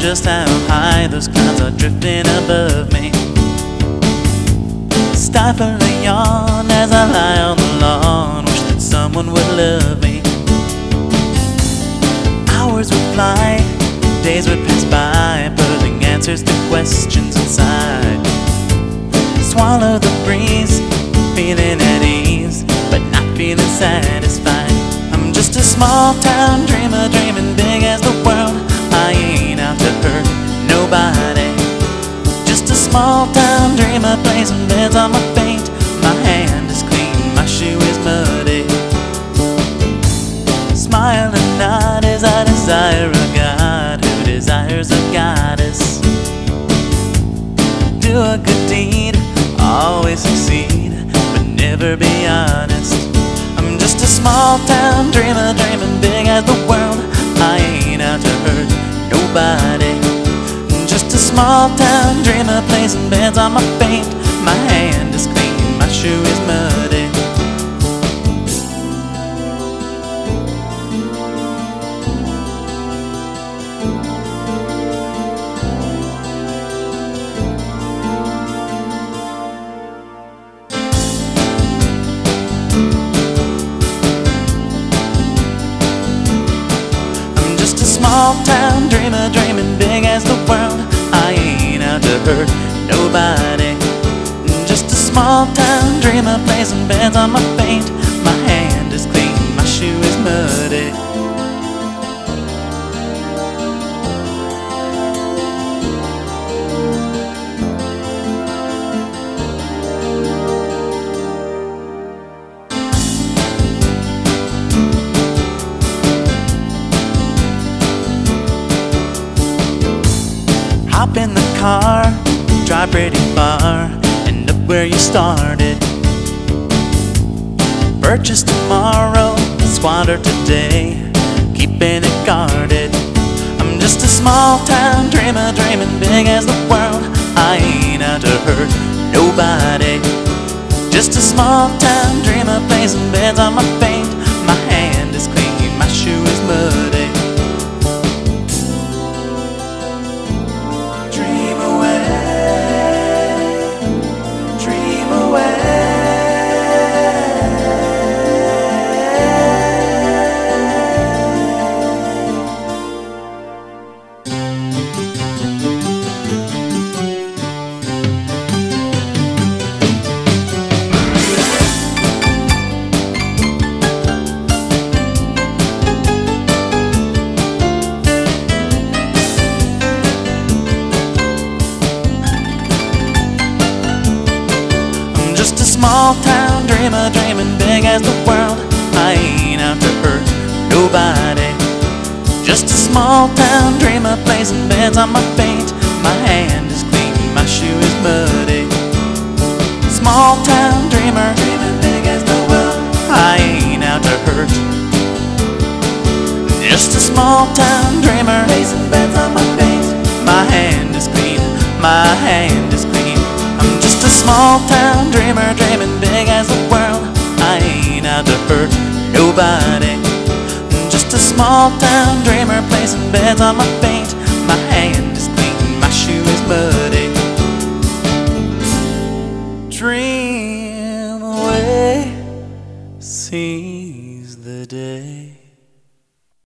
just how high those clouds are drifting above me. Stifle a yawn as I lie on the lawn, wish that someone would love me. Hours would fly, days would pass by, putting answers to questions inside. Swallow the breeze, feeling at ease, but not feeling satisfied. I'm just a small town dreamer, dreaming big as the world. I ain't out to hurt nobody. Just a small town dreamer, placing beds on my feet. My hand is clean, my shoe is muddy. Smile and nod as I desire a God who desires a goddess. Do a good deed, always succeed, but never be honest. I'm just a small town dreamer, dreaming big as the world. I ain't out to hurt nobody. Just a small town dreamer, placing beds on my feet. My hand is clean, my shoe is muddy. Small town dreamer, dreaming big as the world. I ain't out to hurt nobody. Just a small town dreamer, placing beds on my feet. My hand is clean, my shoe is muddy. Hop in the car, drive pretty far, end up where you started. Purchase tomorrow, squander today, keeping it guarded. I'm just a small town dreamer, dreaming big as the world. I ain't out to hurt nobody. Just a small town dreamer, placing beds on my feet. My hand is clean, my shoe is muddy. Small town dreamer, dreaming big as the world. I ain't out to hurt nobody. Just a small town dreamer, placing beds on my feet. My hand is clean, my shoe is muddy. Small town dreamer, dreaming big as the world. I ain't out to hurt. Just a small town dreamer, placing beds on my feet. My hand is clean, my hand is clean. I'm just a small town dreamer, dreaming big as the world. I ain't out to hurt nobody. Just a small town dreamer, placing beds on my feet. My hand is clean, my shoe is muddy. Dream away, seize the day.